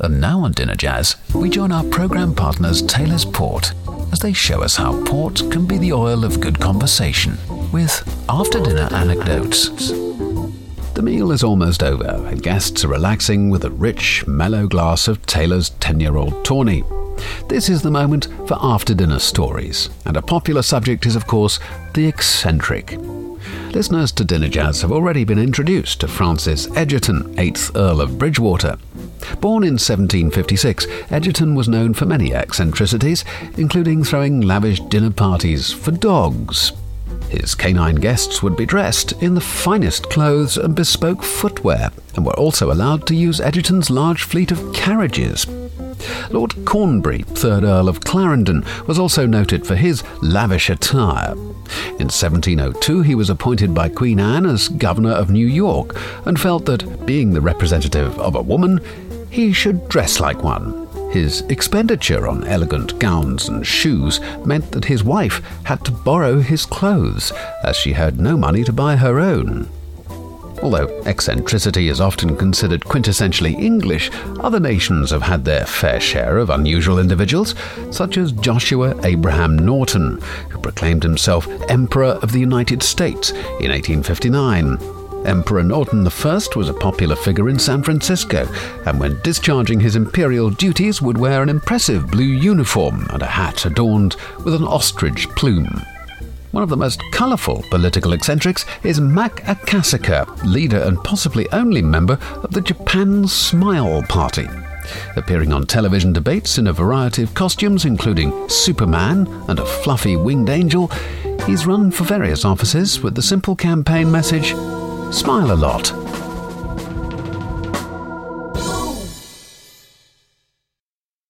And now on Dinner Jazz, we join our programme partners Taylor's Port as they show us how port can be the oil of good conversation with after-dinner anecdotes. The meal is almost over and guests are relaxing with a rich, mellow glass of Taylor's 10-year-old Tawny. This is the moment for after-dinner stories, and a popular subject is, of course, the eccentric. Listeners to Dinner Jazz have already been introduced to Francis Egerton, 8th Earl of Bridgewater. Born in 1756, Egerton was known for many eccentricities, including throwing lavish dinner parties for dogs. His canine guests would be dressed in the finest clothes and bespoke footwear, and were also allowed to use Egerton's large fleet of carriages. Lord Cornbury, 3rd Earl of Clarendon, was also noted for his lavish attire. In 1702 he was appointed by Queen Anne as Governor of New York, and felt that, being the representative of a woman, he should dress like one. His expenditure on elegant gowns and shoes meant that his wife had to borrow his clothes, as she had no money to buy her own. Although eccentricity is often considered quintessentially English, other nations have had their fair share of unusual individuals, such as Joshua Abraham Norton, who proclaimed himself Emperor of the United States in 1859. Emperor Norton I was a popular figure in San Francisco, and when discharging his imperial duties would wear an impressive blue uniform and a hat adorned with an ostrich plume. One of the most colourful political eccentrics is Mac Akasaka, leader and possibly only member of the Japan Smile Party. Appearing on television debates in a variety of costumes, including Superman and a fluffy winged angel, he's run for various offices with the simple campaign message, "Smile a lot."